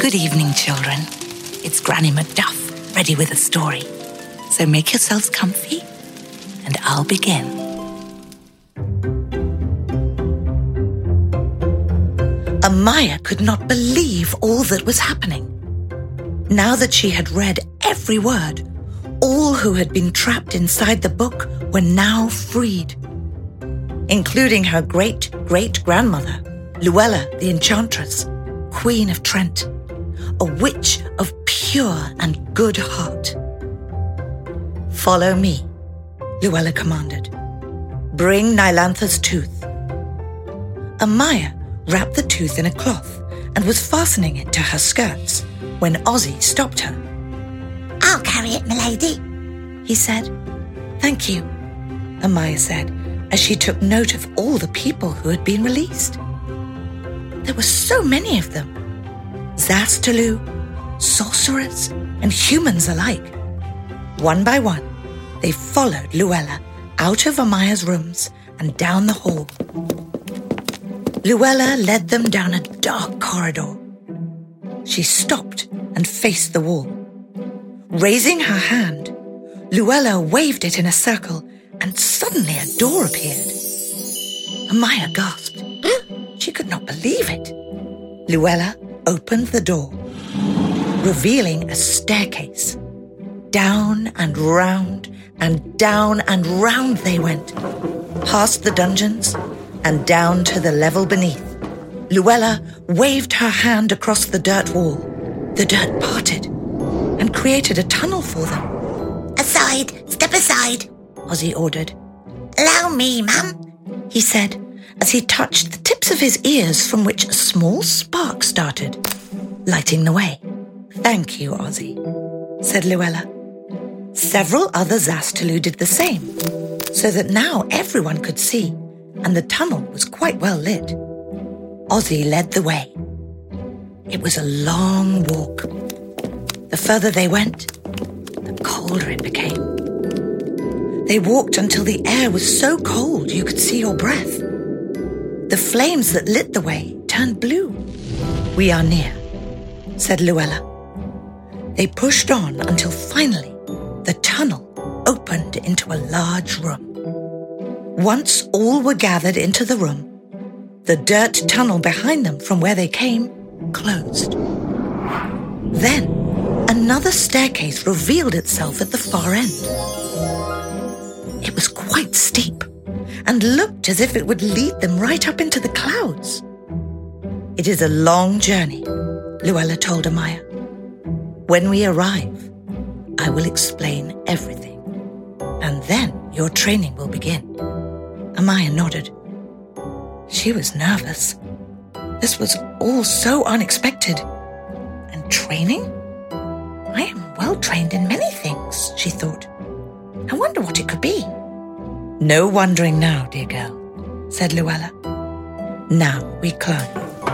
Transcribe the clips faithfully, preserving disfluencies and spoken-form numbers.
Good evening, children. It's Granny Macduff, ready with a story. So make yourselves comfy, and I'll begin. Amaya could not believe all that was happening. Now that she had read every word, all who had been trapped inside the book were now freed, including her great-great-grandmother, Luella the Enchantress, Queen of Trent, a witch of pure and good heart. "Follow me," Luella commanded. "Bring Nilantha's tooth." Amaya wrapped the tooth in a cloth and was fastening it to her skirts when Ozzy stopped her. "I'll carry it, milady," he said. "Thank you," Amaya said, as she took note of all the people who had been released. There were so many of them. Zastulu, sorcerers, and humans alike. One by one, they followed Luella out of Amaya's rooms and down the hall. Luella led them down a dark corridor. She stopped and faced the wall. Raising her hand, Luella waved it in a circle, and suddenly a door appeared. Amaya gasped. She could not believe it. Luella opened the door, revealing a staircase. Down and round and down and round they went, past the dungeons and down to the level beneath. Luella waved her hand across the dirt wall. The dirt parted and created a tunnel for them. "Aside, step aside," Ozzy ordered. "Allow me, ma'am," he said, as he touched the tips of his ears from which a small spark started, lighting the way. "Thank you, Ozzy," said Luella. Several other Zastulu did the same, so that now everyone could see, and the tunnel was quite well lit. Ozzy led the way. It was a long walk. The further they went, the colder it became. They walked until the air was so cold you could see your breath. The flames that lit the way turned blue. "We are near," said Luella. They pushed on until finally the tunnel opened into a large room. Once all were gathered into the room, the dirt tunnel behind them from where they came closed. Then another staircase revealed itself at the far end. It was quite steep and looked as if it would lead them right up into the clouds. "It is a long journey," Luella told Amaya. "When we arrive, I will explain everything, and then your training will begin." Amaya nodded. She was nervous. This was all so unexpected. And training? I am well trained in many things, she thought. I wonder what it could be. "No wondering now, dear girl," said Luella. "Now we climb."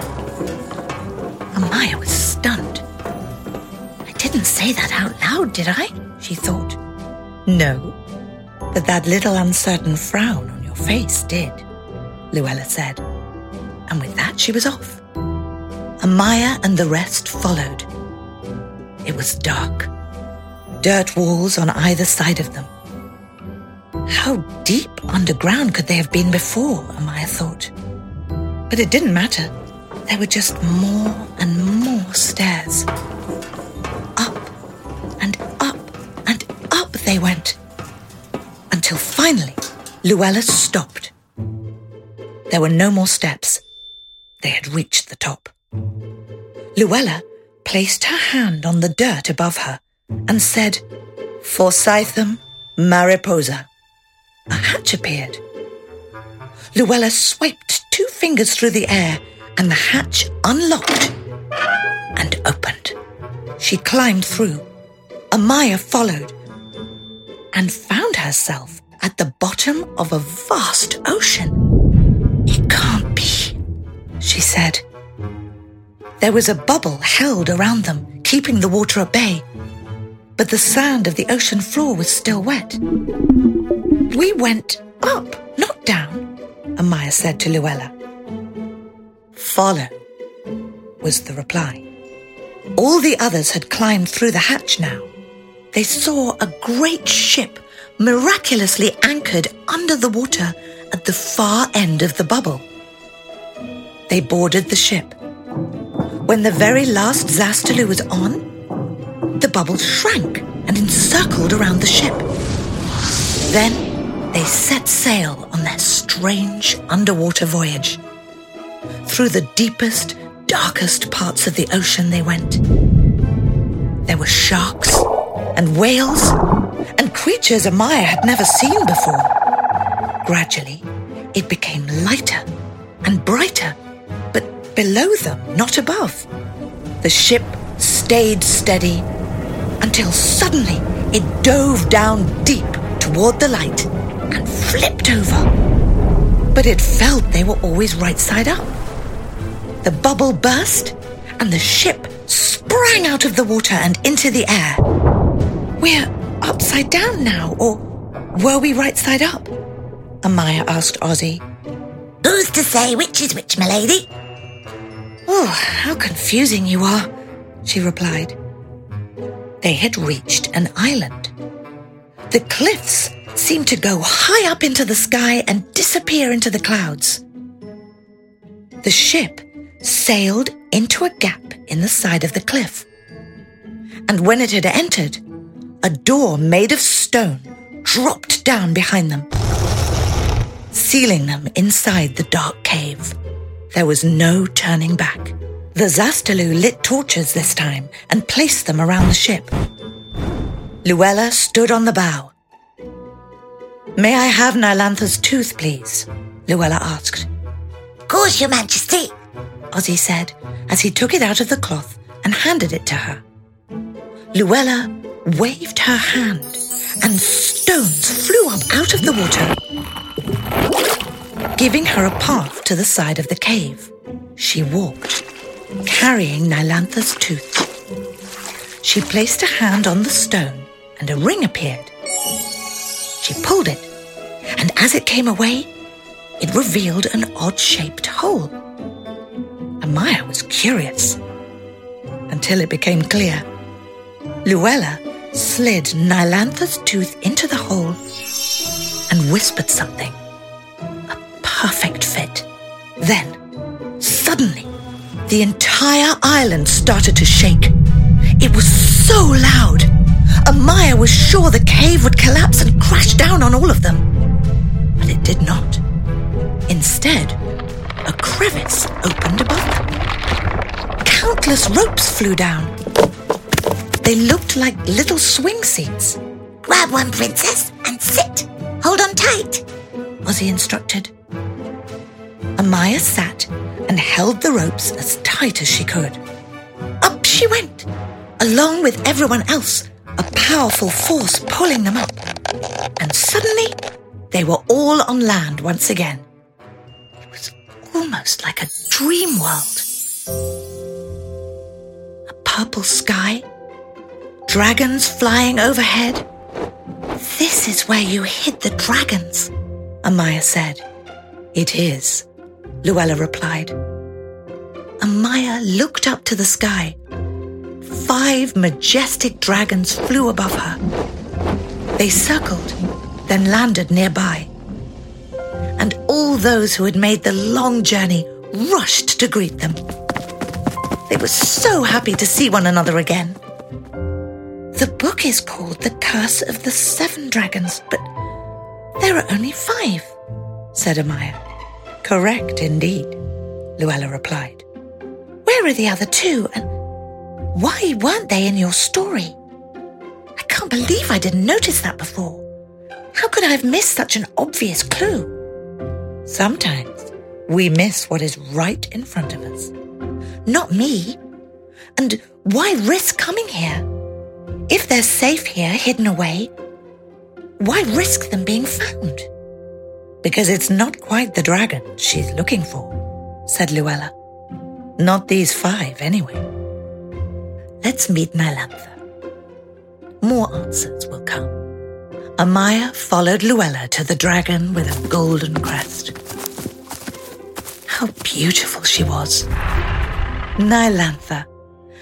Amaya was stunned. "I didn't say that out loud, did I?" she thought. "No, but that little uncertain frown on your face did," Luella said. And with that she was off. Amaya and the rest followed. It was dark. Dirt walls on either side of them. How deep underground could they have been before, Amaya thought. But it didn't matter. There were just more and more stairs. Up and up and up they went. Until finally, Luella stopped. There were no more steps. They had reached the top. Luella placed her hand on the dirt above her and said, "Forsythum Mariposa." A hatch appeared. Luella swiped two fingers through the air and the hatch unlocked and opened. She climbed through. Amaya followed and found herself at the bottom of a vast ocean. "It can't be," she said. There was a bubble held around them, keeping the water at bay, but the sand of the ocean floor was still wet. "We went up, not down," Amaya said to Luella. "Follow," was the reply. All the others had climbed through the hatch now. They saw a great ship miraculously anchored under the water at the far end of the bubble. They boarded the ship. When the very last Zastaloo was on, the bubble shrank and encircled around the ship. Then they set sail on their strange underwater voyage. Through the deepest, darkest parts of the ocean they went. There were sharks and whales and creatures Amaya had never seen before. Gradually, it became lighter and brighter, but below them, not above. The ship stayed steady until suddenly it dove down deep toward the light and flipped over. But it felt they were always right side up. The bubble burst and the ship sprang out of the water and into the air. We're upside down now, or were we right side up? Amaya asked Ozzy. Who's to say which is which, milady? Oh, how confusing you are, she replied. They had reached an island. The cliffs seemed to go high up into the sky and disappear into the clouds. The ship sailed into a gap in the side of the cliff. And when it had entered, a door made of stone dropped down behind them, sealing them inside the dark cave. There was no turning back. The Zastaloo lit torches this time and placed them around the ship. Luella stood on the bow. May I have Nylantha's tooth, please? Luella asked. Of course, Your Majesty, Ozzy said as he took it out of the cloth and handed it to her. Luella waved her hand and stones flew up out of the water, giving her a path to the side of the cave. She walked, carrying Nylantha's tooth. She placed a hand on the stone and a ring appeared. She pulled it, and as it came away, it revealed an odd-shaped hole. Amaya was curious, until it became clear. Luella slid Nylantha's tooth into the hole and whispered something. A perfect fit. Then, suddenly, the entire island started to shake. It was so loud. Amaya was sure the cave would collapse and crash down on all of them. But it did not. Instead, a crevice opened above them. Countless ropes flew down. They looked like little swing seats. Grab one, princess, and sit. Hold on tight, Ozzy instructed. Amaya sat and held the ropes as tight as she could. Up she went, along with everyone else, a powerful force pulling them up. And suddenly, they were all on land once again. It was almost like a dream world. A purple sky, dragons flying overhead. This is where you hid the dragons, Amaya said. It is, Luella replied. Amaya looked up to the sky. Five majestic dragons flew above her. They circled, then landed nearby. And all those who had made the long journey rushed to greet them. They were so happy to see one another again. The book is called The Curse of the Seven Dragons, but there are only five, said Amaya. Correct, indeed, Luella replied. Where are the other two, and why weren't they in your story? I can't believe I didn't notice that before. How could I have missed such an obvious clue? Sometimes we miss what is right in front of us. Not me. And why risk coming here? If they're safe here, hidden away, why risk them being found? Because it's not quite the dragon she's looking for, said Luella. Not these five, anyway. Let's meet Nylantha. More answers will come. Amaya followed Luella to the dragon with a golden crest. How beautiful she was. Nylantha,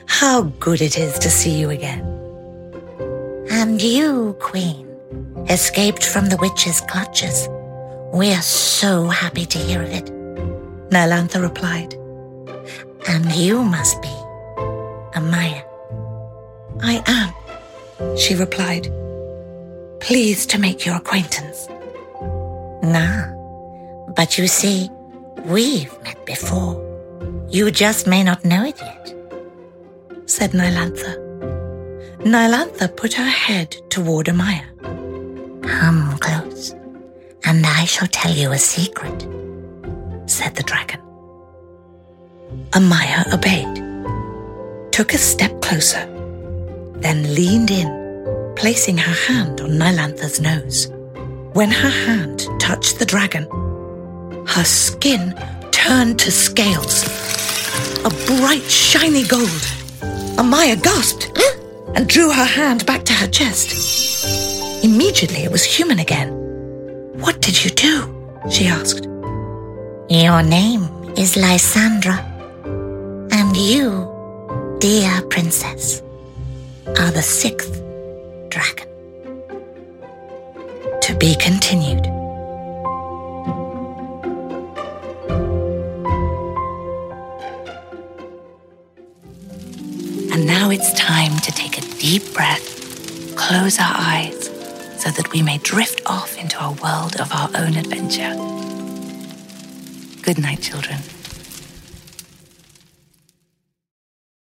How good it is to see you again. And you, Queen, escaped from the witch's clutches. We're so happy to hear of it. Nylantha replied. And you must be Amaya. I am, she replied. Pleased to make your acquaintance. Nah, but you see, we've met before. You just may not know it yet, said Nylantha. Nylantha put her head toward Amaya. Come close, and I shall tell you a secret, said the dragon. Amaya obeyed, took a step closer, then leaned in, placing her hand on Nylantha's nose. When her hand touched the dragon, her skin turned to scales, a bright, shiny gold. Amaya gasped and drew her hand back to her chest. Immediately it was human again. What did you do? She asked. Your name is Lysandra, and you, dear princess, are the sixth dragon. To be continued. And now it's time to take a deep breath, close our eyes, so that we may drift off into a world of our own adventure. Good night, children.